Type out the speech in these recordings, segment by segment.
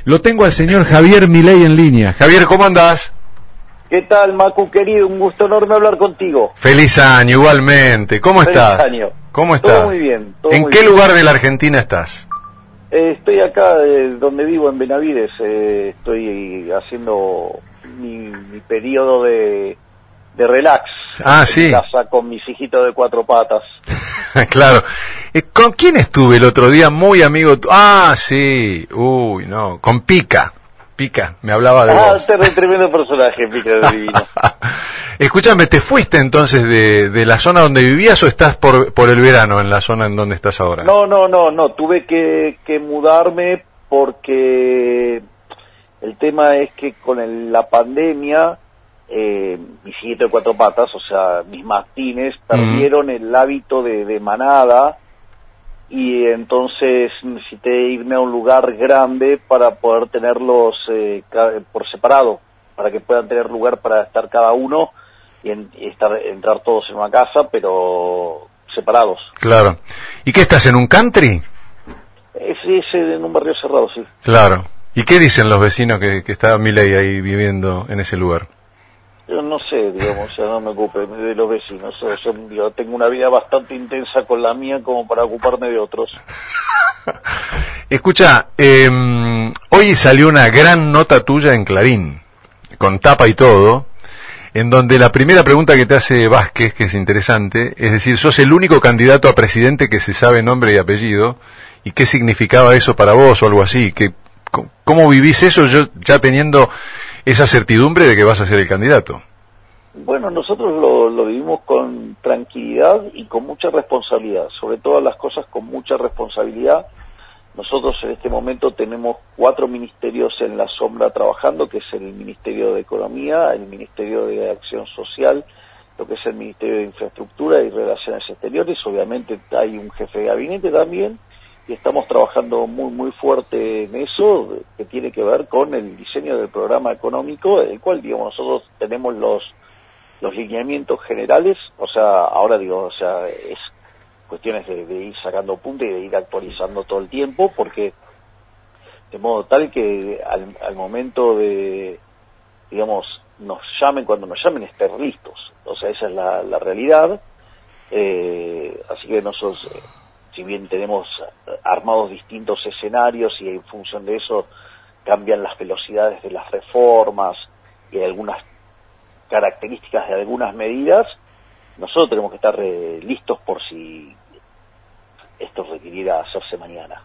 Lo tengo al señor Javier Milei en línea. Javier, ¿cómo andás? ¿Qué tal, Macu, querido? Un gusto enorme hablar contigo. Feliz año, igualmente. ¿Cómo estás? Feliz año. ¿Cómo estás? Todo muy bien. ¿En qué lugar de la Argentina estás? Estoy acá donde vivo, en Benavides. Estoy haciendo mi periodo de relax. Ah, sí. En casa con mis hijitos de 4 patas. Claro. ¿Con quién estuve el otro día? Muy amigo. Ah, sí. Uy, no. Con Pica. Pica, me hablaba de vos. Tremendo personaje, Pica, de divino. Escúchame, ¿te fuiste entonces de la zona donde vivías o estás por el verano en la zona en donde estás ahora? No. Tuve que mudarme porque el tema es que con la pandemia, mis hijitos de 4 patas, o sea, mis mastines, perdieron el hábito de manada, y entonces necesité irme a un lugar grande para poder tenerlos por separado, para que puedan tener lugar para estar cada uno y entrar todos en una casa, pero separados. Claro. ¿Y qué estás, en un country? Sí, en un barrio cerrado, sí. Claro. ¿Y qué dicen los vecinos que está Milei ahí viviendo en ese lugar? Yo no sé, digamos, o sea, no me ocupe de los vecinos. Yo tengo una vida bastante intensa con la mía como para ocuparme de otros. Escucha, hoy salió una gran nota tuya en Clarín, con tapa y todo, en donde la primera pregunta que te hace Vázquez, que es interesante, es decir, sos el único candidato a presidente que se sabe nombre y apellido, y qué significaba eso para vos o algo así, ¿cómo vivís eso ya teniendo esa certidumbre de que vas a ser el candidato? Bueno, nosotros lo vivimos con tranquilidad y con mucha responsabilidad, sobre todas las cosas con mucha responsabilidad. Nosotros en este momento tenemos 4 ministerios en la sombra trabajando, que es el Ministerio de Economía, el Ministerio de Acción Social, lo que es el Ministerio de Infraestructura y Relaciones Exteriores. Obviamente hay un jefe de gabinete también, y estamos trabajando muy fuerte en eso, que tiene que ver con el diseño del programa económico, el cual, digamos, nosotros tenemos los lineamientos generales, o sea, ahora es cuestiones de ir sacando punta y de ir actualizando todo el tiempo, porque de modo tal que al momento de, digamos, cuando nos llamen, estar listos. O sea, esa es la realidad. Así que nosotros, si bien tenemos armados distintos escenarios y en función de eso cambian las velocidades de las reformas y algunas características de algunas medidas, nosotros tenemos que estar listos por si esto requiriera hacerse mañana.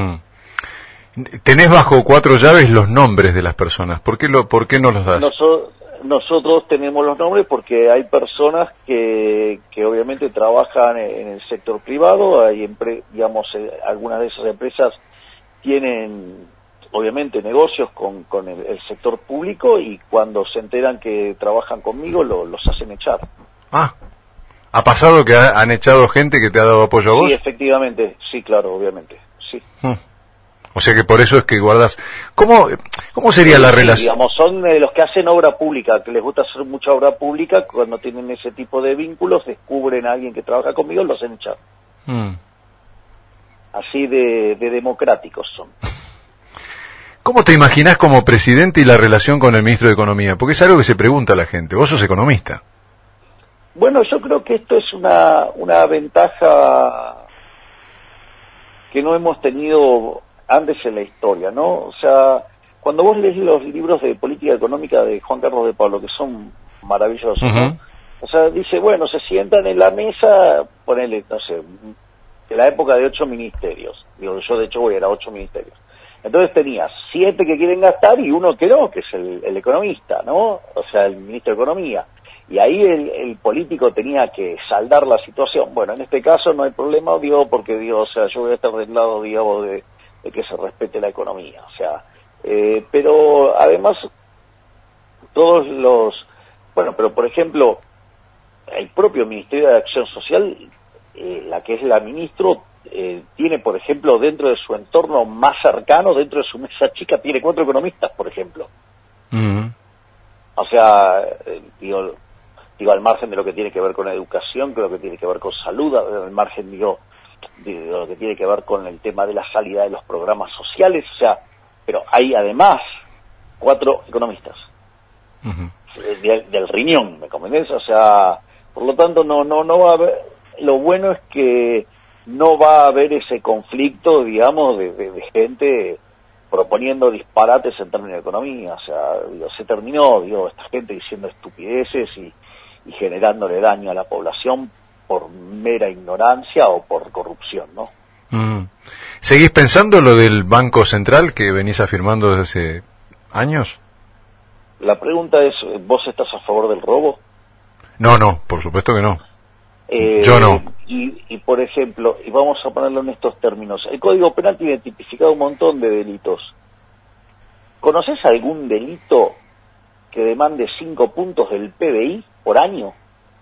Tenés bajo 4 llaves los nombres de las personas. ¿Por qué no los das? Nosotros tenemos los nombres porque hay personas que obviamente trabajan en el sector privado, hay algunas de esas empresas tienen obviamente negocios con el sector público, y cuando se enteran que trabajan conmigo los hacen echar. ¿Ha pasado que han echado gente que te ha dado apoyo a vos? Sí, efectivamente, sí, claro, obviamente, sí. O sea que por eso es que guardas. ¿Cómo sería la relación? Digamos, son los que hacen obra pública, que les gusta hacer mucha obra pública, cuando tienen ese tipo de vínculos, descubren a alguien que trabaja conmigo, los hacen echar. Así de democráticos son. ¿Cómo te imaginás como presidente y la relación con el ministro de Economía? Porque es algo que se pregunta a la gente. Vos sos economista. Bueno, yo creo que esto es una ventaja que no hemos tenido antes en la historia, ¿no? O sea, cuando vos lees los libros de política económica de Juan Carlos de Pablo, que son maravillosos, ¿no? O sea, dice, bueno, se sientan en la mesa, ponele, no sé, de la época de 8 ministerios. Digo, yo de hecho voy a ir a 8 ministerios. Entonces tenías 7 que quieren gastar y uno que no, que es el economista, ¿no? O sea, el ministro de Economía. Y ahí el político tenía que saldar la situación. Bueno, en este caso no hay problema, porque o sea, yo voy a estar del lado, digamos, de que se respete la economía. O sea, pero además pero por ejemplo, el propio Ministerio de Acción Social, la que es la ministro, tiene, por ejemplo, dentro de su entorno más cercano, dentro de su mesa chica, tiene 4 economistas, por ejemplo. O sea, digo, al margen de lo que tiene que ver con educación, que lo que tiene que ver con salud, al margen, de lo que tiene que ver con el tema de la salida de los programas sociales, o sea, pero hay además 4 economistas Ujú. del riñón, ¿me comprendés? O sea, por lo tanto no va a haber, lo bueno es que no va a haber ese conflicto, digamos, de gente proponiendo disparates en términos de economía. O sea, se terminó, esta gente diciendo estupideces y generándole daño a la población por mera ignorancia o por corrupción, ¿no? Mm. ¿Seguís pensando lo del Banco Central que venís afirmando desde hace años? La pregunta es, ¿vos estás a favor del robo? No, por supuesto que no. Yo no. Y por ejemplo, y vamos a ponerlo en estos términos, el Código Penal tiene tipificado un montón de delitos. ¿Conoces algún delito que demande 5 puntos del PBI por año?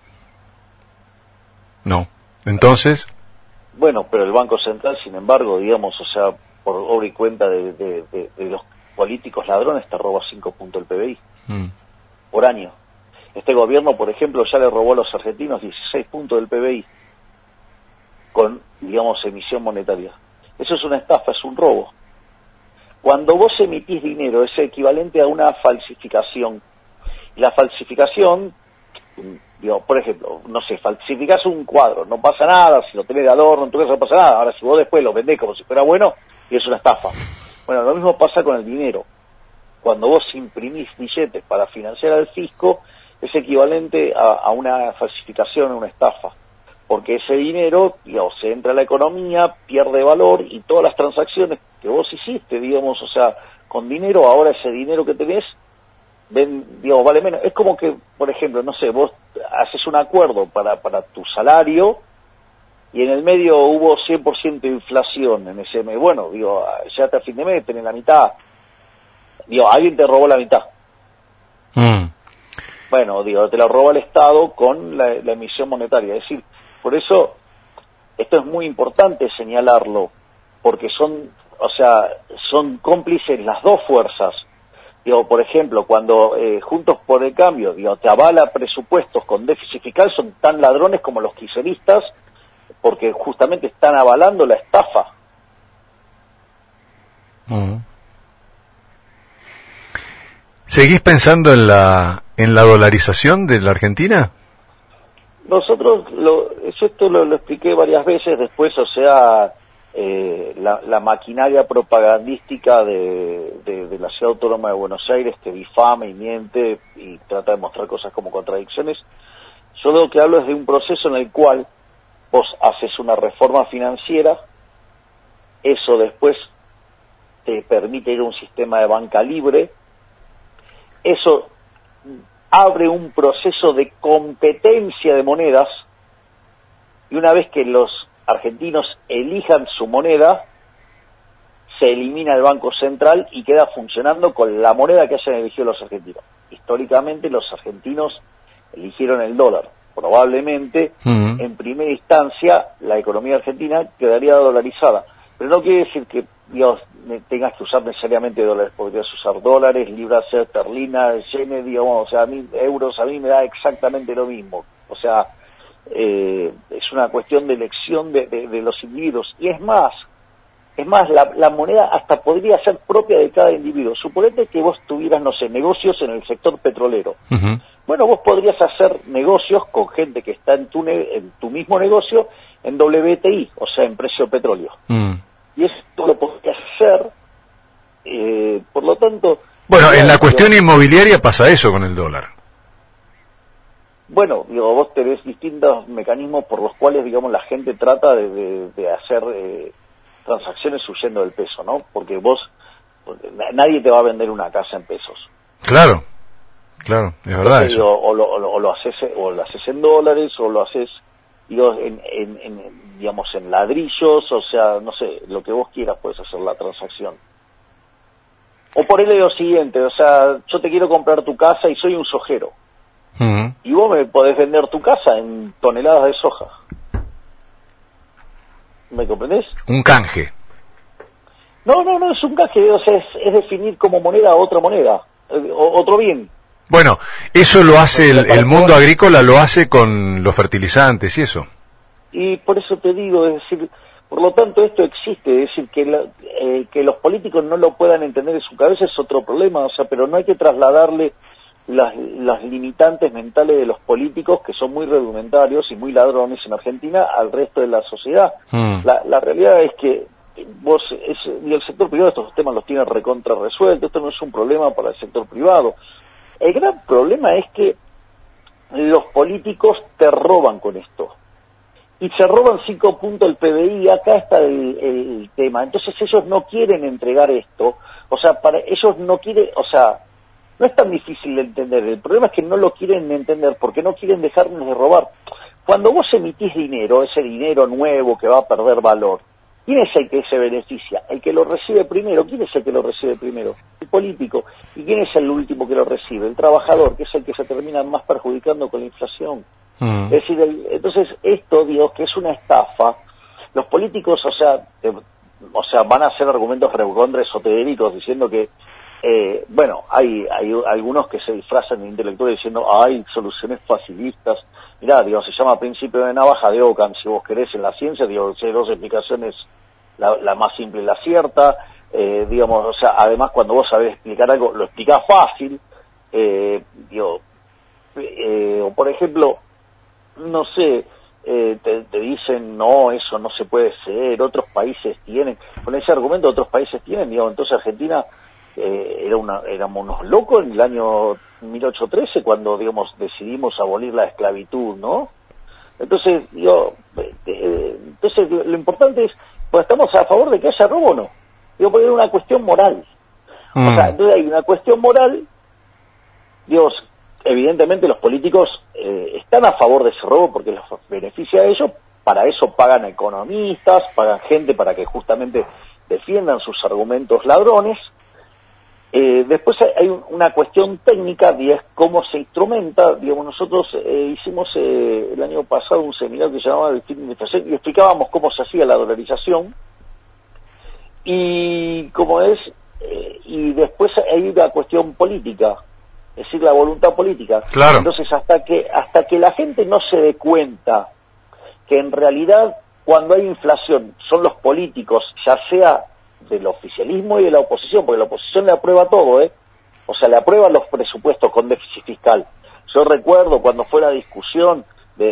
No. Entonces, Bueno, pero el Banco Central, sin embargo, digamos, o sea, por obra y cuenta de los políticos ladrones, te roba 5 puntos del PBI por año. Este gobierno, por ejemplo, ya le robó a los argentinos 16 puntos del PBI con, digamos, emisión monetaria. Eso es una estafa, es un robo. Cuando vos emitís dinero es equivalente a una falsificación. Y la falsificación, digo, por ejemplo, no sé, falsificás un cuadro, no pasa nada, si lo tenés de adorno en tu casa no pasa nada. Ahora, si vos después lo vendés como si fuera bueno, y es una estafa. Bueno, lo mismo pasa con el dinero. Cuando vos imprimís billetes para financiar al fisco, es equivalente a una falsificación, a una estafa. Porque ese dinero, digamos, se entra a la economía, pierde valor, y todas las transacciones que vos hiciste, digamos, o sea, con dinero, ahora ese dinero que tenés, digamos, vale menos. Es como que, por ejemplo, no sé, vos haces un acuerdo para tu salario, y en el medio hubo 100% de inflación en ese mes. Bueno, digo, ya hasta fin de mes tenés la mitad. Digo, alguien te robó la mitad. Bueno, digo, te la roba el Estado con la emisión monetaria. Es decir, por eso, esto es muy importante señalarlo, porque son cómplices las dos fuerzas. Digo, por ejemplo, cuando Juntos por el Cambio, digo, te avala presupuestos con déficit fiscal, son tan ladrones como los kirchneristas, porque justamente están avalando la estafa. ¿Seguís pensando en la dolarización de la Argentina? Nosotros, esto lo expliqué varias veces después, o sea, la maquinaria propagandística de la Ciudad Autónoma de Buenos Aires que difama y miente y trata de mostrar cosas como contradicciones. Yo lo que hablo es de un proceso en el cual vos haces una reforma financiera, eso después te permite ir a un sistema de banca libre, eso abre un proceso de competencia de monedas, y una vez que los argentinos elijan su moneda, se elimina el Banco Central y queda funcionando con la moneda que hayan elegido los argentinos. Históricamente los argentinos eligieron el dólar. Probablemente, en primera instancia, la economía argentina quedaría dolarizada. Pero no quiere decir que, Dios, tengas que usar necesariamente dólares. Podrías usar dólares, libras esterlinas, yenes, digamos, o sea, euros, a mí me da exactamente lo mismo. O sea, es una cuestión de elección de los individuos. Y es más, la moneda hasta podría ser propia de cada individuo. Suponete que vos tuvieras, no sé, negocios en el sector petrolero. Bueno, vos podrías hacer negocios con gente que está en tu mismo negocio en WTI, o sea, en precio petróleo. Y esto lo podrías hacer, por lo tanto... Bueno, en la cuestión inmobiliaria pasa eso con el dólar. Bueno, digo, vos tenés distintos mecanismos por los cuales, digamos, la gente trata de hacer transacciones huyendo del peso, ¿no? Porque nadie te va a vender una casa en pesos. Claro, es verdad. Entonces, eso. digo, o lo haces en dólares, o lo haces, digo, digamos, en ladrillos, o sea, no sé, lo que vos quieras puedes hacer la transacción. O ponele lo siguiente, o sea, yo te quiero comprar tu casa y soy un sojero. Y vos me podés vender tu casa en toneladas de soja. ¿Me comprendés? Un canje. No, es un canje, o sea, es definir como moneda otra moneda, otro bien. Bueno, eso lo hace el mundo agrícola, lo hace con los fertilizantes y eso. Y por eso te digo, es decir, Por lo tanto, esto existe, es decir, que los políticos no lo puedan entender en su cabeza es otro problema, o sea, pero no hay que trasladarle las limitantes mentales de los políticos, que son muy rudimentarios y muy ladrones en Argentina, al resto de la sociedad. La realidad es que y el sector privado estos temas los tiene recontra resueltos, esto no es un problema para el sector privado. El gran problema es que los políticos te roban con esto. Y se roban 5 puntos el PBI, acá está el tema. Entonces ellos no quieren entregar esto, o sea, para ellos no quieren, o sea, no es tan difícil de entender. El problema es que no lo quieren entender porque no quieren dejarnos de robar. Cuando vos emitís dinero, ese dinero nuevo que va a perder valor, ¿quién es el que se beneficia? El que lo recibe primero. ¿Quién es el que lo recibe primero? El político. ¿Y quién es el último que lo recibe? El trabajador, que es el que se termina más perjudicando con la inflación. Es decir, entonces esto, digo, que es una estafa. Los políticos, o sea, van a hacer argumentos recontra esotéricos diciendo que, bueno, hay algunos que se disfrazan de intelectuales diciendo, hay soluciones facilistas. Mirá, digo, se llama principio de navaja de Ockham, si vos querés en la ciencia, digo, si hay 2 explicaciones, la más simple y la cierta, digamos, o sea, además cuando vos sabés explicar algo, lo explicás fácil, digo, o por ejemplo, no sé, te dicen, no, eso no se puede ser, otros países tienen, con ese argumento otros países tienen, digo, entonces Argentina éramos unos locos en el año 1813 cuando, digamos, decidimos abolir la esclavitud, ¿no? Entonces, entonces lo importante es, pues estamos a favor de que haya robo o no. Digo, porque es una cuestión moral. O sea, entonces hay una cuestión moral, Dios, evidentemente los políticos están a favor de ese robo porque les beneficia a ellos, para eso pagan economistas, pagan gente para que justamente defiendan sus argumentos ladrones. Después hay una cuestión técnica y es cómo se instrumenta. Digamos, nosotros hicimos el año pasado un seminario que se llamaba el fin de inflación y explicábamos cómo se hacía la dolarización y cómo es, y después hay una cuestión política, es decir, la voluntad política. Claro. Entonces, hasta que la gente no se dé cuenta que en realidad cuando hay inflación son los políticos, ya sea del oficialismo y de la oposición, porque la oposición le aprueba todo, o sea, le aprueban los presupuestos con déficit fiscal. Yo recuerdo cuando fue la discusión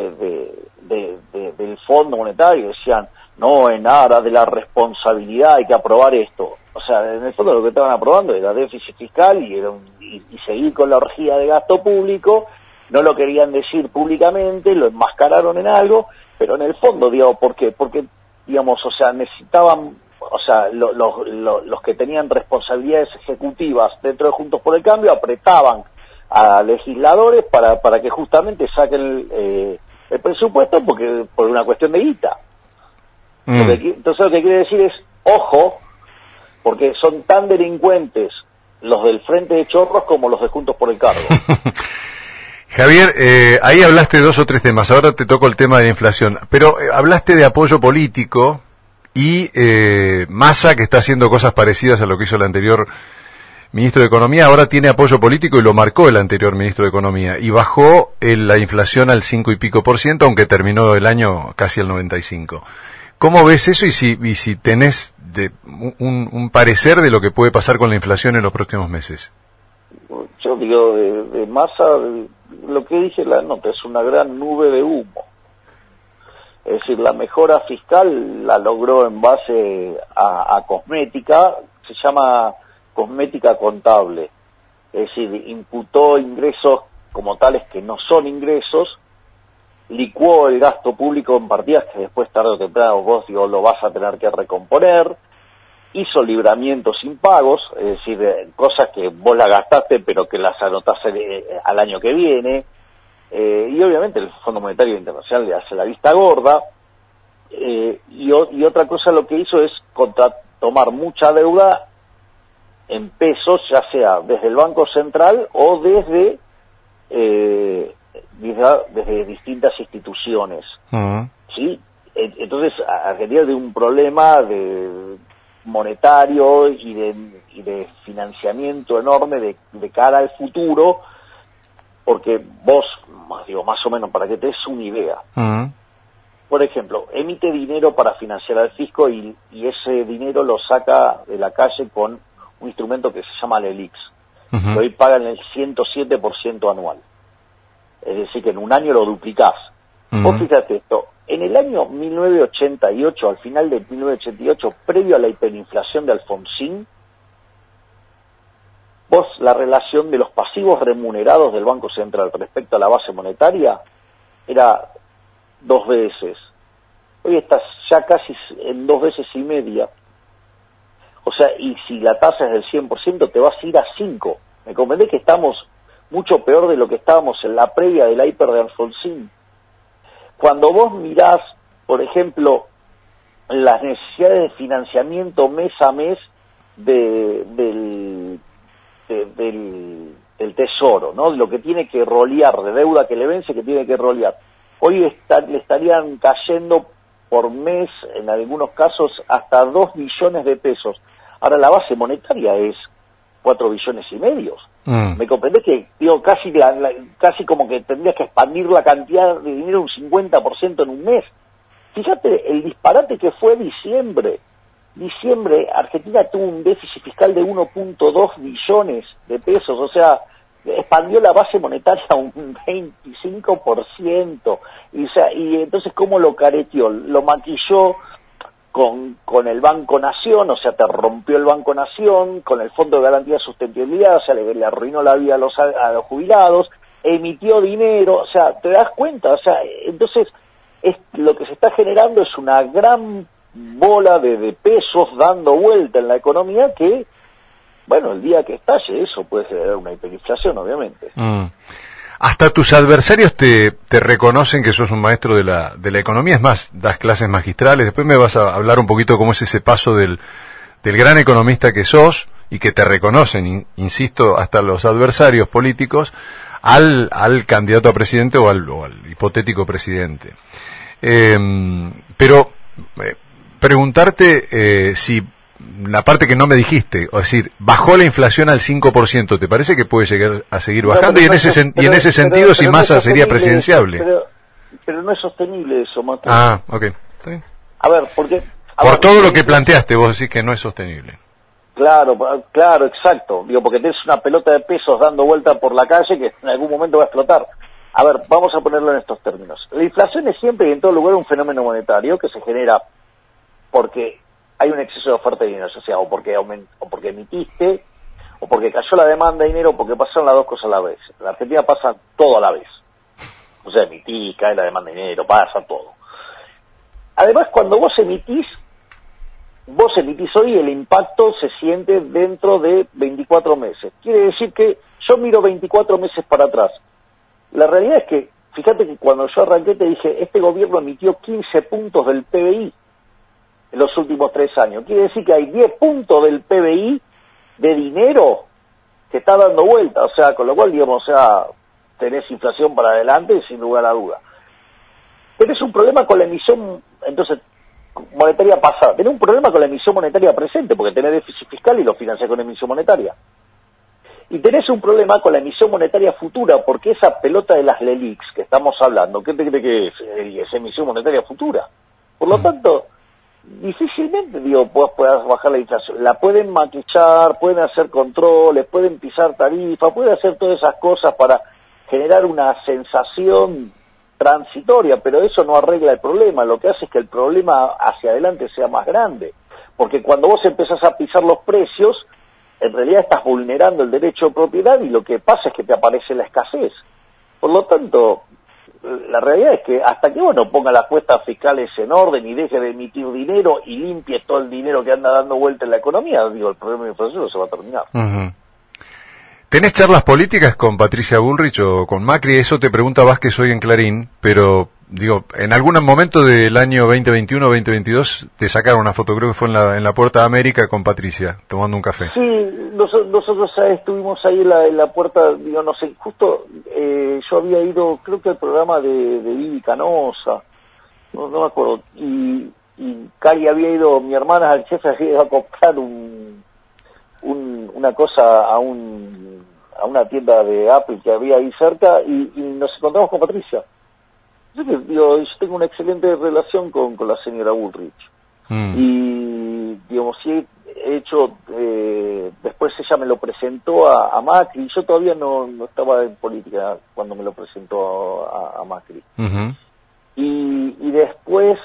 del Fondo Monetario, decían, no, en aras de la responsabilidad hay que aprobar esto. O sea, en el fondo lo que estaban aprobando era déficit fiscal y seguir con la orgía de gasto público. No lo querían decir públicamente, lo enmascararon en algo, pero en el fondo, digo, ¿por qué? Porque, digamos, o sea, necesitaban, o sea, los que tenían responsabilidades ejecutivas dentro de Juntos por el Cambio apretaban a legisladores para que justamente saquen el presupuesto por una cuestión de guita. Entonces lo que quiere decir es, ojo, porque son tan delincuentes los del Frente de Chorros como los de Juntos por el Cargo. Javier, ahí hablaste de 2 o 3 temas, ahora te toco el tema de la inflación, pero hablaste de apoyo político y Massa, que está haciendo cosas parecidas a lo que hizo el anterior ministro de Economía, ahora tiene apoyo político y lo marcó el anterior ministro de Economía, y bajó la inflación al 5 y pico %, aunque terminó el año casi al 95%. ¿Cómo ves eso y si tenés un parecer de lo que puede pasar con la inflación en los próximos meses? Yo digo, de Massa, lo que dije en la nota, es una gran nube de humo. Es decir, la mejora fiscal la logró en base a cosmética, se llama cosmética contable. Es decir, imputó ingresos como tales que no son ingresos, licuó el gasto público en partidas que después tarde o temprano vos, digo, lo vas a tener que recomponer, hizo libramientos sin pagos, es decir, cosas que vos la gastaste pero que las anotás al año que viene, y obviamente el Fondo Monetario Internacional le hace la vista gorda, y otra cosa lo que hizo es tomar mucha deuda en pesos, ya sea desde el Banco Central o desde distintas instituciones. ¿Sí? Entonces Argentina tiene un problema monetario y de financiamiento enorme de cara al futuro, porque vos, digo, más o menos para que te des una idea, por ejemplo, emite dinero para financiar al fisco y ese dinero lo saca de la calle con un instrumento que se llama LELIX, que hoy pagan el 107% anual. Es decir, que en un año lo duplicás. Vos fíjate esto, en el año 1988, al final de 1988, previo a la hiperinflación de Alfonsín, vos la relación de los pasivos remunerados del Banco Central respecto a la base monetaria era 2 veces. Hoy estás ya casi en 2 veces y media. O sea, y si la tasa es del 100%, te vas a ir a 5. ¿Me comprendés que estamos mucho peor de lo que estábamos en la previa de la hiper de Alfonsín? Cuando vos mirás, por ejemplo, las necesidades de financiamiento mes a mes del tesoro, ¿no? Lo que tiene que rolear, de deuda que le vence, que tiene que rolear. Hoy le estarían cayendo por mes, en algunos casos, hasta 2 billones de pesos. Ahora la base monetaria es 4 billones y medio. ¿Me comprendés que, digo, casi como que tendrías que expandir la cantidad de dinero un 50% en un mes? Fíjate el disparate que fue diciembre. Diciembre, Argentina tuvo un déficit fiscal de 1.2 billones de pesos, o sea, expandió la base monetaria a un 25%, y entonces ¿cómo lo careteó? Lo maquilló con el Banco Nación, o sea, te rompió el Banco Nación, con el Fondo de Garantía de Sustentabilidad, o sea, le arruinó la vida a los jubilados, emitió dinero, o sea, ¿te das cuenta? O sea, entonces, lo que se está generando es una gran bola de pesos dando vuelta en la economía que, bueno, el día que estalle eso puede generar una hiperinflación, obviamente. Hasta tus adversarios te reconocen que sos un maestro de la economía, es más, das clases magistrales. Después me vas a hablar un poquito cómo es ese paso del gran economista que sos y que te reconocen, insisto, hasta los adversarios políticos, al candidato a presidente o al hipotético presidente. Pero preguntarte si la parte que no me dijiste, es decir, bajó la inflación al 5%, ¿te parece que puede llegar a seguir bajando? Y en ese sentido, si Massa sería presidenciable. Pero no es sostenible eso, Mateo. Ah, ok. Está bien. A ver, porque... Por todo lo que planteaste, vos decís que no es sostenible. Claro, exacto. Digo, porque tenés una pelota de pesos dando vuelta por la calle que en algún momento va a explotar. A ver, vamos a ponerlo en estos términos. La inflación es siempre y en todo lugar un fenómeno monetario que se genera porque hay un exceso de oferta de dinero, o sea, o porque emitiste, o porque cayó la demanda de dinero, o porque pasaron las dos cosas a la vez. En la Argentina pasa todo a la vez. O sea, emitís, cae la demanda de dinero, pasa todo. Además, cuando vos emitís hoy, el impacto se siente dentro de 24 meses. Quiere decir que yo miro 24 meses para atrás. La realidad es que, fíjate que cuando yo arranqué te dije, este gobierno emitió 15 puntos del PBI en los últimos 3 años. Quiere decir que hay 10 puntos del PBI de dinero que está dando vuelta, o sea, con lo cual, digamos, o sea, tenés inflación para adelante sin lugar a duda. Tenés un problema con la emisión, entonces, monetaria pasada. Tenés un problema con la emisión monetaria presente, porque tenés déficit fiscal y lo financiás con emisión monetaria. Y tenés un problema con la emisión monetaria futura, porque esa pelota de las LELIX que estamos hablando, ¿qué te cree que es? Es emisión monetaria futura. Por lo tanto, difícilmente, puedas bajar la inflación. La pueden maquillar, pueden hacer controles, pueden pisar tarifas, pueden hacer todas esas cosas para generar una sensación transitoria, pero eso no arregla el problema. Lo que hace es que el problema hacia adelante sea más grande. Porque cuando vos empezás a pisar los precios, en realidad estás vulnerando el derecho de propiedad y lo que pasa es que te aparece la escasez. Por lo tanto, la realidad es que hasta que uno ponga las cuestas fiscales en orden y deje de emitir dinero y limpie todo el dinero que anda dando vuelta en la economía, el problema de inflación no se va a terminar. ¿Tenés charlas políticas con Patricia Bullrich o con Macri? Eso te pregunta Vázquez hoy en Clarín, pero en algún momento del año 2021-2022 te sacaron una foto, creo que fue en la Puerta de América con Patricia, tomando un café. Sí, nosotros estuvimos ahí en la puerta, no sé, justo yo había ido, creo que al programa de Vivi Canosa, no me acuerdo, y Cari había ido, mi hermana, el jefe, había ido a comprar una cosa a una tienda de Apple que había ahí cerca y nos encontramos con Patricia. Yo, yo tengo una excelente relación con la señora Bullrich. Y, digamos, sí he hecho, después ella me lo presentó a Macri, yo todavía no estaba en política cuando me lo presentó a Macri. Y después,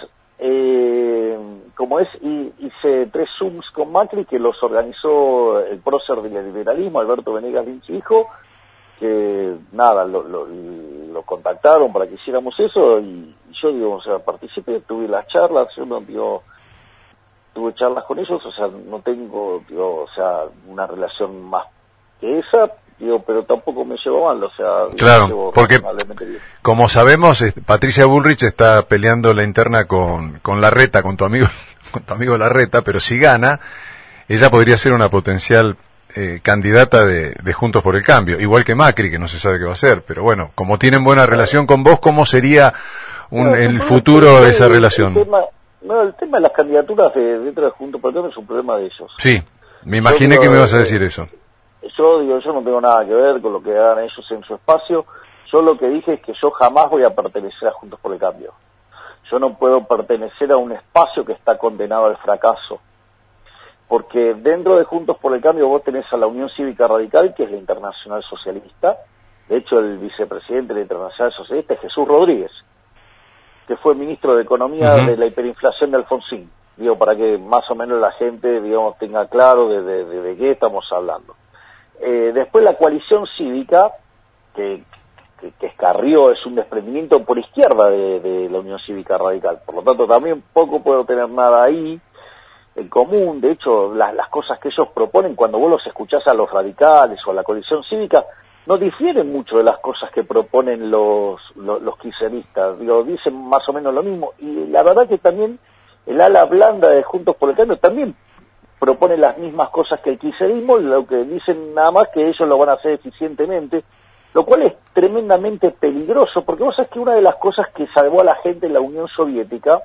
como hice 3 Zooms con Macri, que los organizó el prócer del liberalismo, Alberto Venegas Lynch hijo, que nada, lo contactaron para que hiciéramos eso, y yo, digo, o sea, participé, tuve las charlas, yo no, digo, tuve charlas con ellos, o sea, no tengo, digo, o sea, una relación más que esa, digo, pero tampoco me llevo mal, o sea, claro, porque como sabemos, Patricia Bullrich está peleando la interna con Larreta, con tu amigo Larreta, pero si gana, ella podría ser una potencial candidata de Juntos por el Cambio, igual que Macri, que no se sabe qué va a hacer, pero bueno, como tienen buena relación con vos, ¿cómo sería el futuro de esa relación? El tema de las candidaturas dentro de Juntos por el Cambio es un problema de ellos. Sí, me imaginé que me ibas a decir eso. Yo digo, yo no tengo nada que ver con lo que hagan ellos en su espacio. Yo lo que dije es que yo jamás voy a pertenecer a Juntos por el Cambio. Yo no puedo pertenecer a un espacio que está condenado al fracaso. Porque dentro de Juntos por el Cambio vos tenés a la Unión Cívica Radical, que es la Internacional Socialista. De hecho, el vicepresidente de la Internacional Socialista es Jesús Rodríguez, que fue ministro de Economía de la hiperinflación de Alfonsín. Digo, para que más o menos la gente, digamos, tenga claro de qué estamos hablando. Después la coalición cívica, que Carrió es un desprendimiento por izquierda de la Unión Cívica Radical. Por lo tanto, también poco puedo tener nada ahí en común. De hecho, las cosas que ellos proponen, cuando vos los escuchás a los radicales o a la coalición cívica, no difieren mucho de las cosas que proponen los kirchneristas. Digo, dicen más o menos lo mismo. Y la verdad que también el ala blanda de Juntos por el Cambio también propone las mismas cosas que el kirchnerismo, lo que dicen nada más que ellos lo van a hacer eficientemente, lo cual es tremendamente peligroso, porque vos sabés que una de las cosas que salvó a la gente en la Unión Soviética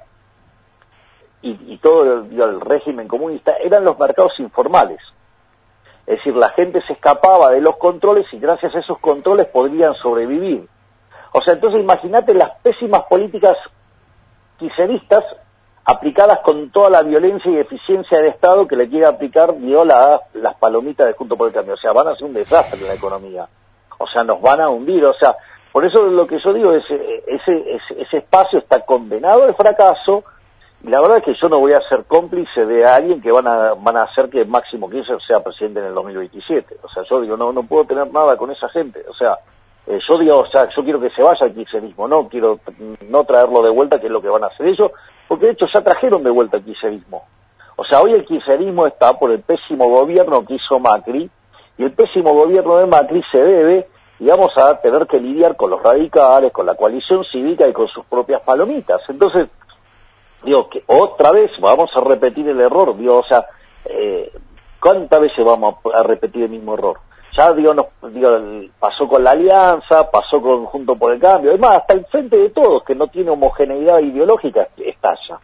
y todo el régimen comunista eran los mercados informales. Es decir, la gente se escapaba de los controles y gracias a esos controles podrían sobrevivir. O sea, entonces imagínate las pésimas políticas kirchneristas aplicadas con toda la violencia y eficiencia del Estado que le quiere aplicar las palomitas de Juntos por el Cambio. O sea, van a ser un desastre en la economía. O sea, nos van a hundir. O sea, por eso lo que yo digo es ese espacio está condenado al fracaso. Y la verdad es que yo no voy a ser cómplice de alguien que van a hacer que Máximo Kirchner sea presidente en el 2027. O sea, yo digo, no puedo tener nada con esa gente. O sea, yo digo, o sea, yo quiero que se vaya el kirchnerismo, no quiero no traerlo de vuelta, que es lo que van a hacer ellos, porque de hecho ya trajeron de vuelta el kirchnerismo. O sea, hoy el kirchnerismo está por el pésimo gobierno que hizo Macri, y el pésimo gobierno de Macri se debe, digamos, a tener que lidiar con los radicales, con la coalición cívica y con sus propias palomitas. Entonces, digo, que otra vez vamos a repetir el error, digo, o sea, ¿cuántas veces vamos a repetir el mismo error? Ya, pasó con la Alianza, pasó con Juntos por el Cambio, además, hasta el Frente de Todos, que no tiene homogeneidad ideológica, estalla.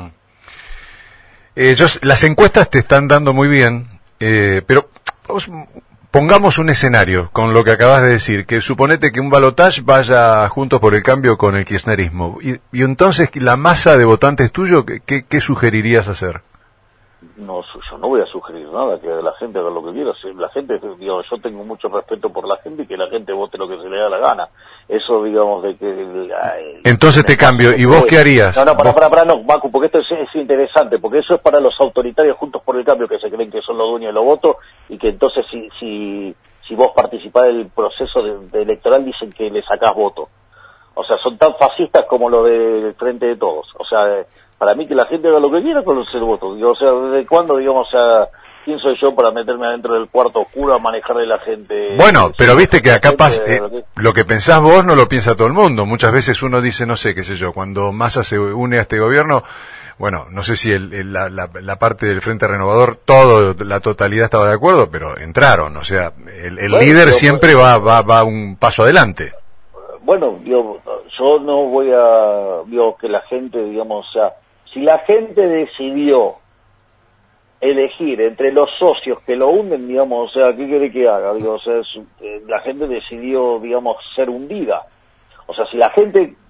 Las encuestas te están dando muy bien, pero pongamos un escenario con lo que acabas de decir, que suponete que un balotaje vaya Juntos por el Cambio con el kirchnerismo, y entonces la masa de votantes tuyo, ¿qué sugerirías hacer? No, yo no voy a sugerir nada, que la gente haga lo que quiera. La gente, yo tengo mucho respeto por la gente y que la gente vote lo que se le da la gana. Eso, digamos, de que... Entonces te cambio, ¿y vos qué harías? No, para, Macu, porque esto es interesante, porque eso es para los autoritarios Juntos por el Cambio, que se creen que son los dueños de los votos, y que entonces si vos participás del proceso de electoral dicen que le sacás voto. O sea, son tan fascistas como lo del Frente de Todos. O sea, para mí que la gente haga lo que quiera con el voto. Digo, o sea, ¿desde cuándo, digamos, o sea, quién soy yo para meterme adentro del cuarto oscuro a manejarle a la gente? Bueno, pero viste que acá lo que pensás vos no lo piensa todo el mundo. Muchas veces uno dice, no sé, qué sé yo, cuando Massa se une a este gobierno, bueno, no sé si la parte del Frente Renovador, la totalidad estaba de acuerdo, pero entraron. O sea, el líder siempre va un paso adelante. Bueno, yo no voy a, que la gente, digamos, o sea, si la gente decidió elegir entre los socios que lo hunden, digamos, o sea, ¿qué quiere que haga? Digo, o sea, la gente decidió, digamos, ser hundida. O sea, si la gente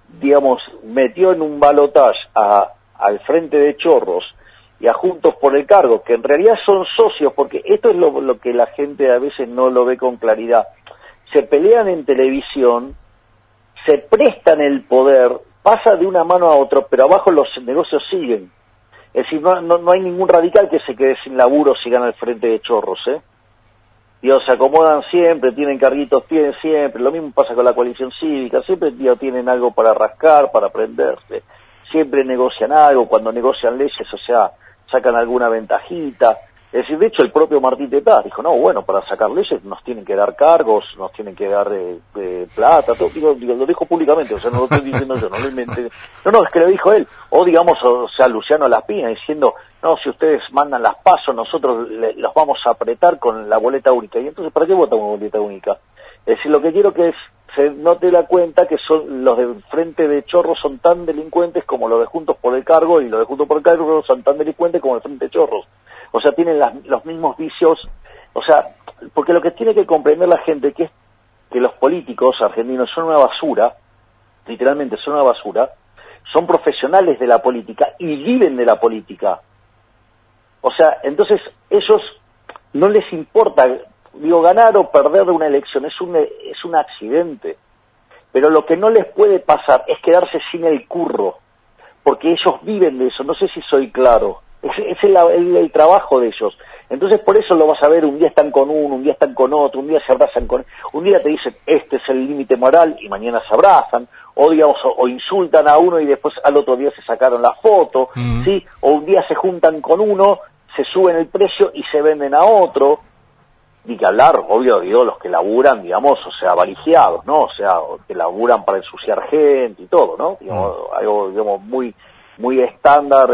digamos, metió en un balotaje al Frente de Chorros y a Juntos por el Cargo, que en realidad son socios, porque esto es lo que la gente a veces no lo ve con claridad. Se pelean en televisión, se prestan el poder, pasa de una mano a otra, pero abajo los negocios siguen. Es decir, no hay ningún radical que se quede sin laburo si gana el Frente de Chorros, Digo, se acomodan siempre, tienen carguitos, tienen siempre, lo mismo pasa con la coalición cívica, siempre tienen algo para rascar, para prenderse, siempre negocian algo, cuando negocian leyes, o sea, sacan alguna ventajita. Es decir, de hecho el propio Martín Tetaz dijo, no, bueno, para sacar leyes nos tienen que dar cargos, nos tienen que dar plata, todo, digo, lo dijo públicamente, o sea, no lo estoy diciendo yo, no lo inventé. No, es que lo dijo él. O digamos, o sea, Luciano Laspina diciendo, no, si ustedes mandan las pasos, nosotros los vamos a apretar con la boleta única. Y entonces, ¿para qué votamos boleta única? Es decir, lo que quiero que se note la cuenta que son los del Frente de Chorros son tan delincuentes como los de Juntos por el Cargo, y los de Juntos por el Cargo son tan delincuentes como el Frente de Chorros. O sea, tienen los mismos vicios, o sea, porque lo que tiene que comprender la gente que es que los políticos argentinos son una basura, literalmente son una basura, son profesionales de la política y viven de la política. O sea, entonces ellos no les importa, digo, ganar o perder una elección, es un accidente. Pero lo que no les puede pasar es quedarse sin el curro, porque ellos viven de eso, no sé si soy claro. Es el trabajo de ellos. Entonces por eso lo vas a ver, un día están con uno, un día están con otro, un día se abrazan un día te dicen este es el límite moral y mañana se abrazan, o digamos, o insultan a uno y después al otro día se sacaron la foto, ¿sí? O un día se juntan con uno, se suben el precio y se venden a otro. Ni que hablar, obvio, digo, los que laburan, digamos, o sea, avarigiados, ¿no? O sea, que laburan para ensuciar gente y todo, ¿no? Digamos, algo, digamos, muy estándar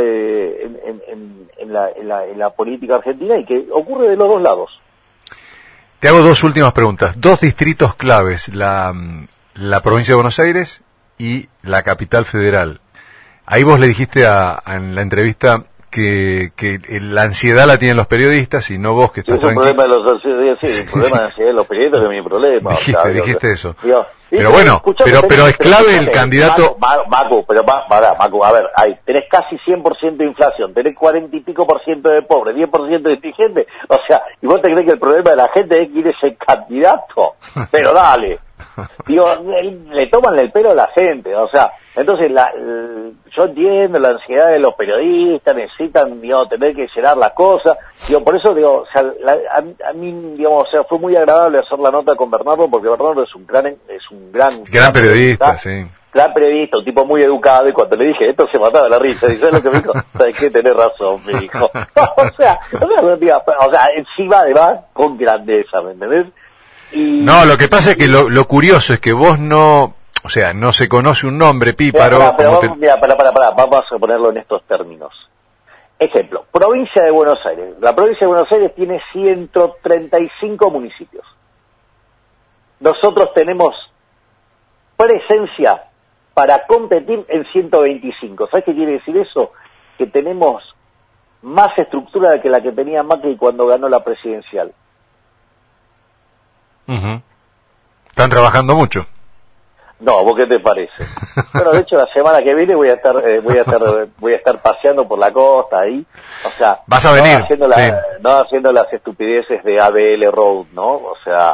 en la política argentina y que ocurre de los dos lados. Te hago dos últimas preguntas. Dos distritos claves, la provincia de Buenos Aires y la capital federal. Ahí vos le dijiste en la entrevista que la ansiedad la tienen los periodistas y no vos, que estás tranquilo. El problema de ansiedad de los periodistas, que es mi problema. Dijiste eso. Digo, pero bueno, pero es clave el candidato. Macu, a ver, tenés casi 100% de inflación, tenés 40 y pico % de pobres, 10% de indigentes, o sea, ¿y vos te crees que el problema de la gente es quién es el candidato? Pero dale. Digo, le toman el pelo a la gente, o sea, entonces yo entiendo la ansiedad de los periodistas, necesitan, digamos, tener que llenar las cosas, digo, por eso, digo, o sea, a mí, digamos, o sea, fue muy agradable hacer la nota con Bernardo, porque Bernardo es un gran periodista, sí. Gran periodista, un tipo muy educado, y cuando le dije esto se mataba la risa, y ¿sabes lo que me dijo? ¿Sabes qué? Tenés razón, me dijo. o sea, encima además, con grandeza, ¿me entendés? No, lo que pasa es que lo curioso es que vos no se conoce un nombre píparo. Vamos a ponerlo en estos términos. Ejemplo, provincia de Buenos Aires. La provincia de Buenos Aires tiene 135 municipios. Nosotros tenemos presencia para competir en 125. ¿Sabes qué quiere decir eso? Que tenemos más estructura que la que tenía Macri cuando ganó la presidencial. Están trabajando mucho. No, ¿vos qué te parece? Bueno, de hecho la semana que viene voy a estar paseando por la costa ahí, o sea, vas a venir, no haciendo las estupideces de ABL Road, ¿no? O sea,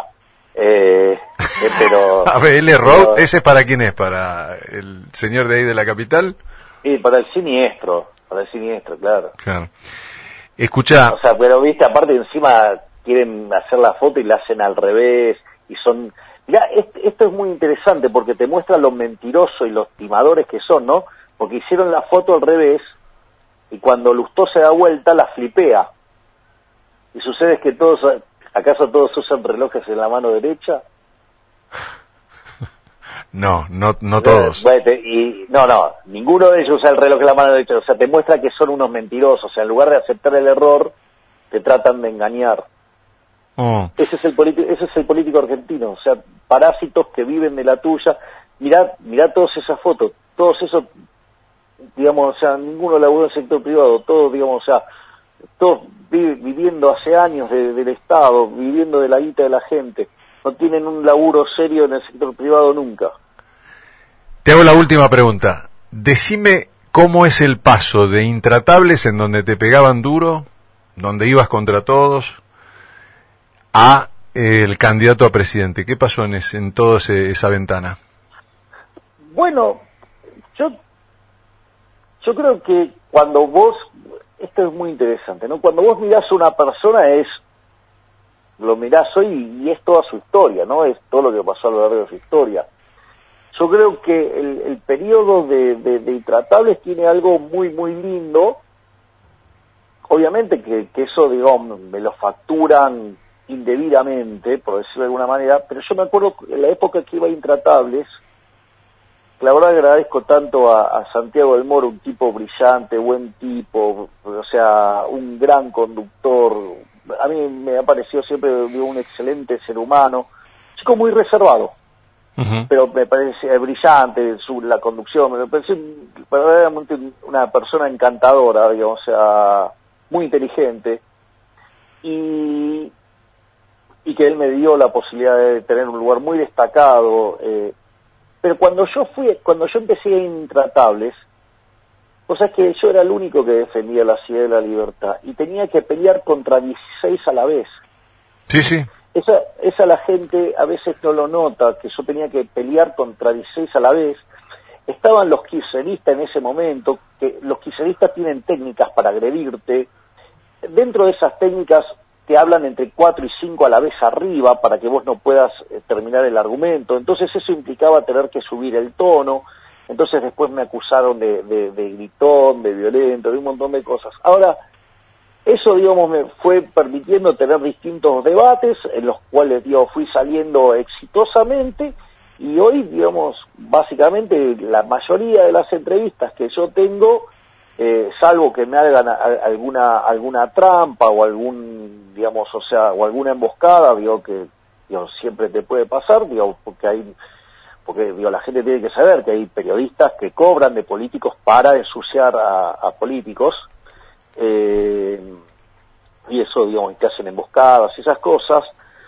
pero ABL Road, ¿ese es para quién es? ¿Para el señor de ahí de la capital? Sí, para el siniestro, claro. Escuchá. O sea, pero viste, aparte encima quieren hacer la foto y la hacen al revés, y son... Mirá, esto es muy interesante porque te muestra lo mentirosos y los timadores que son, ¿no? Porque hicieron la foto al revés, y cuando Lustó se da vuelta, la flipea. Y sucede que ¿acaso todos usan relojes en la mano derecha? No todos. No, ninguno de ellos usa el reloj en la mano derecha, o sea, te muestra que son unos mentirosos, o sea, en lugar de aceptar el error, te tratan de engañar. Ese es el político argentino, o sea, parásitos que viven de la tuya. Mirá todas esas fotos, todos esos, digamos, o sea, ninguno laburó en el sector privado, todos, digamos, o sea, todos viviendo hace años del Estado, viviendo de la guita de la gente, no tienen un laburo serio en el sector privado nunca. Te hago la última pregunta. Decime cómo es el paso de Intratables, en donde te pegaban duro, donde ibas contra todos, a el candidato a presidente. ¿Qué pasó en toda esa ventana? Bueno, yo creo que cuando vos, esto es muy interesante, ¿no? Cuando vos mirás a una persona lo mirás hoy y es toda su historia, ¿no? Es todo lo que pasó a lo largo de su historia. Yo creo que el periodo de Intratables tiene algo muy, muy lindo. Obviamente que eso, digamos, me lo facturan indebidamente, por decirlo de alguna manera, pero yo me acuerdo en la época que iba a Intratables, la verdad agradezco tanto a Santiago del Moro, un tipo brillante, buen tipo, o sea, un gran conductor. A mí me ha parecido siempre un excelente ser humano, chico muy reservado. Pero me parece brillante la conducción, me parece verdaderamente una persona encantadora, digamos, o sea, muy inteligente, y que él me dio la posibilidad de tener un lugar muy destacado, pero cuando yo empecé a Intratables, o sea, es que yo era el único que defendía la ciudad de la libertad, y tenía que pelear contra 16 a la vez. Sí, sí. Esa la gente a veces no lo nota, que yo tenía que pelear contra 16 a la vez. Estaban los kirchneristas en ese momento, que los kirchneristas tienen técnicas para agredirte. Dentro de esas técnicas te hablan entre 4 y 5 a la vez arriba para que vos no puedas terminar el argumento. Entonces eso implicaba tener que subir el tono. Entonces después me acusaron de gritón, de violento, de un montón de cosas. Ahora, eso, digamos, me fue permitiendo tener distintos debates, en los cuales, digo, fui saliendo exitosamente, y hoy, digamos, básicamente la mayoría de las entrevistas que yo tengo, salvo que me hagan alguna trampa o digamos, o sea, o alguna emboscada, digo, que siempre te puede pasar, digo, porque digo, la gente tiene que saber que hay periodistas que cobran de políticos para ensuciar a políticos, y eso, digamos, que hacen emboscadas y esas cosas,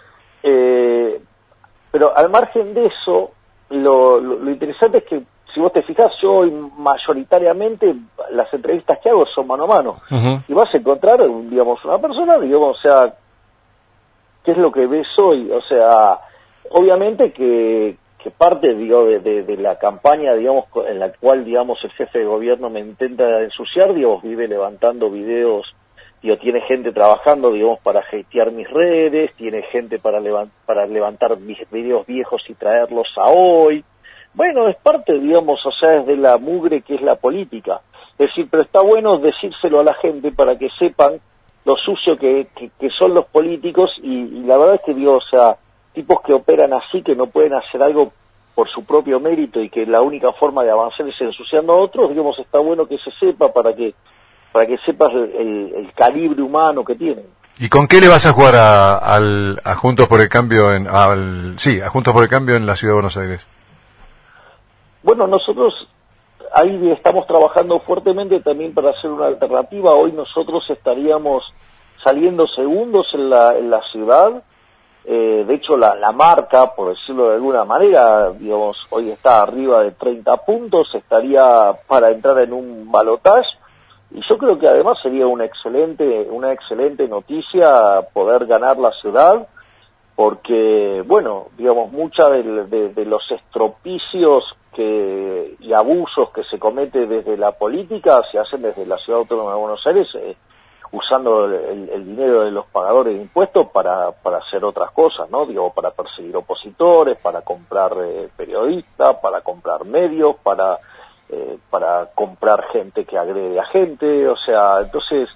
pero al margen de eso, lo interesante es que, si vos te fijás, yo hoy mayoritariamente las entrevistas que hago son mano a mano, y vas a encontrar, digamos, una persona, digamos, o sea, ¿qué es lo que ves hoy? O sea, obviamente que parte, digo, de la campaña, digamos, en la cual, digamos, el jefe de gobierno me intenta ensuciar, digamos, vive levantando videos, digo, tiene gente trabajando, digamos, para hatear mis redes, tiene gente para levantar mis videos viejos y traerlos a hoy. Bueno, es parte, digamos, o sea, es de la mugre que es la política. Es decir, pero está bueno decírselo a la gente para que sepan lo sucio que son los políticos, y la verdad es que, digo, o sea, tipos que operan así, que no pueden hacer algo por su propio mérito y que la única forma de avanzar es ensuciando a otros, digamos, está bueno que se sepa para que sepas el calibre humano que tienen. ¿Y con qué le vas a jugar a Juntos por el Cambio a Juntos por el Cambio en la Ciudad de Buenos Aires? Bueno, nosotros ahí estamos trabajando fuertemente también para hacer una alternativa. Hoy nosotros estaríamos saliendo segundos en la ciudad. De hecho, la marca, por decirlo de alguna manera, digamos, hoy está arriba de 30 puntos, estaría para entrar en un balotaje, y yo creo que además sería una excelente noticia poder ganar la ciudad, porque, bueno, digamos, muchas de los estropicios y abusos que se cometen desde la política se hacen desde la Ciudad Autónoma de Buenos Aires, usando el dinero de los pagadores de impuestos para hacer otras cosas, ¿no? Digo, para perseguir opositores, para comprar periodistas, para comprar medios, para comprar gente que agrede a gente, o sea, entonces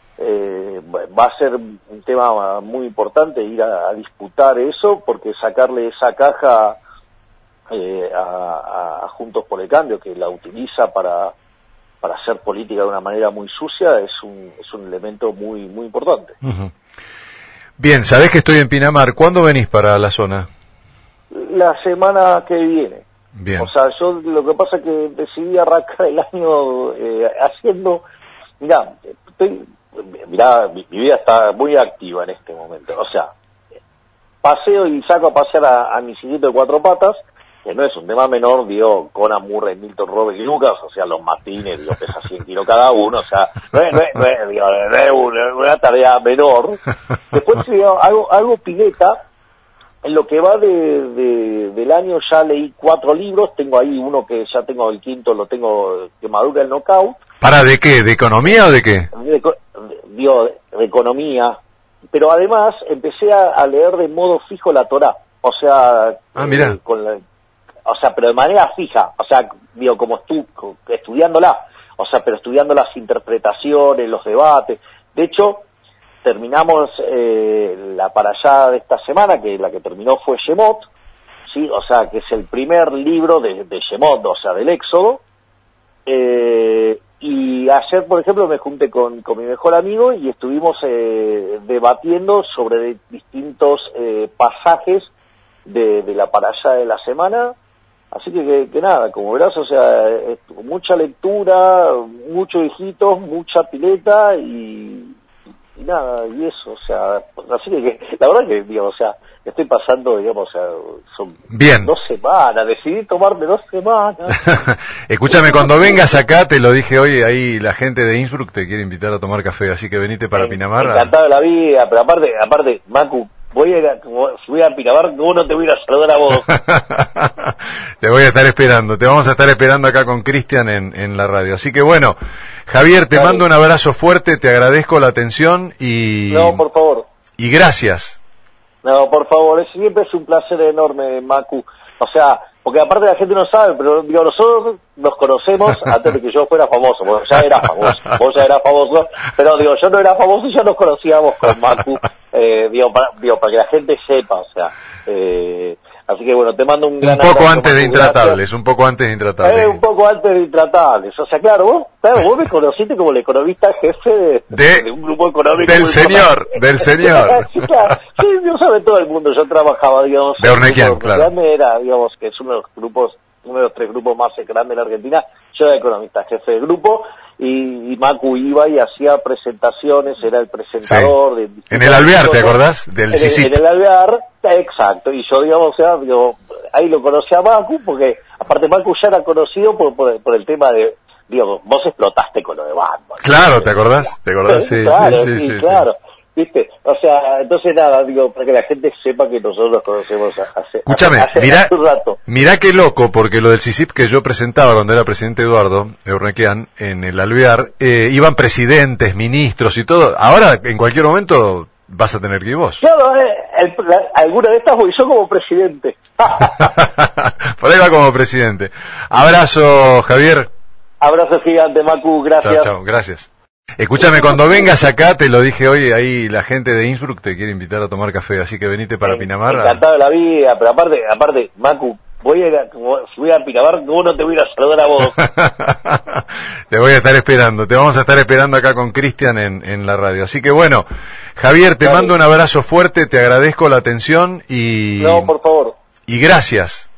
va a ser un tema muy importante ir a disputar eso, porque sacarle esa caja a Juntos por el Cambio, que la utiliza para hacer política de una manera muy sucia, es un elemento muy muy importante. Bien, sabés que estoy en Pinamar. ¿Cuándo venís para la zona? La semana que viene. Bien. O sea, yo lo que pasa es que decidí arrancar el año haciendo... Mirá, mi vida está muy activa en este momento. O sea, paseo y saco a pasear a mi chiquito de 4 patas, que no es un tema menor, digo, Conan Murray, Milton Roberts y Lucas, o sea, los matines, digo, pesa 100 kilos cada uno, o sea, no es una tarea menor. Después, digo, hago pileta. En lo que va del año ya leí 4 libros, tengo ahí uno que ya tengo, el quinto lo tengo, que madura el knockout. ¿Para de qué? ¿De economía o de qué? De economía, pero además empecé a leer de modo fijo la Torá, o sea, mira. O sea, pero de manera fija, o sea, digo, como estudiándola, o sea, pero estudiando las interpretaciones, los debates. De hecho, terminamos la parashá de esta semana, que la que terminó fue Shemot, sí, o sea, que es el primer libro de Shemot, o sea, del Éxodo. Y ayer, por ejemplo, me junté con mi mejor amigo y estuvimos debatiendo sobre distintos pasajes de la parashá de la semana. Así que nada, como verás, o sea, mucha lectura, muchos hijitos, mucha pileta y nada, y eso, o sea, así que la verdad que, digamos, o sea, estoy pasando, digamos, o sea, son bien. 2 semanas, decidí tomarme 2 semanas. Escúchame, cuando vengas acá, te lo dije hoy, ahí la gente de Innsbruck te quiere invitar a tomar café, así que venite para Pinamar. Encantado de la vida, pero aparte, Macu, si voy a Pinamar, ¿cómo no te voy a ir a saludar a vos? Te voy a estar esperando, te vamos a estar esperando acá con Cristian en la radio. Así que bueno, Javier, te mando un abrazo fuerte, te agradezco la atención y... No, por favor. Y gracias. No, por favor, siempre es un placer enorme, Macu. O sea, porque aparte la gente no sabe, pero digo, nosotros nos conocemos antes de que yo fuera famoso, porque ya era famoso, vos ya eras famoso, pero digo, yo no era famoso y ya nos conocíamos con Macu, para que la gente sepa, o sea, así que bueno, te mando un gran abrazo. Un poco antes de Intratables. Un poco antes de Intratables, o sea, claro, vos me conociste como el economista jefe de un grupo económico. Del señor. Sí, claro, sí, yo sabe todo el mundo, yo trabajaba, digamos, de Ornequian, claro. Era, digamos, que es uno de los 3 grupos más grandes de la Argentina, yo era economista jefe del grupo, y Macu iba y hacía presentaciones, era el presentador. Sí. En el Alvear, ¿te acordás? Del CICIP. En el Alvear, exacto, y yo, digamos, o sea, ahí lo conocí a Macu, porque aparte Macu ya era conocido por el tema de, digamos, vos explotaste con lo de Batman. Claro, ¿te acordás? Sí, claro, sí, claro. ¿Viste? O sea, entonces nada, digo, para que la gente sepa que nosotros nos conocemos hace un rato. Mirá qué loco, porque lo del CICIP que yo presentaba cuando era presidente Eduardo Urnequian en el Alvear, iban presidentes, ministros y todo. Ahora, en cualquier momento, vas a tener que ir vos. Claro, alguna de estas voy yo como presidente. Por ahí va como presidente. Abrazo, Javier. Abrazo gigante, Macu, gracias. Chao, gracias. Escúchame, cuando vengas acá, te lo dije hoy, ahí la gente de Innsbruck te quiere invitar a tomar café, así que venite para Pinamar. Encantado de la vida, pero aparte, Macu, si voy a Pinamar, ¿cómo no te voy a ir a saludar a vos? Te voy a estar esperando, te vamos a estar esperando acá con Cristian en la radio. Así que bueno, Javier, te mando un abrazo fuerte, te agradezco la atención y... No, por favor. Y gracias.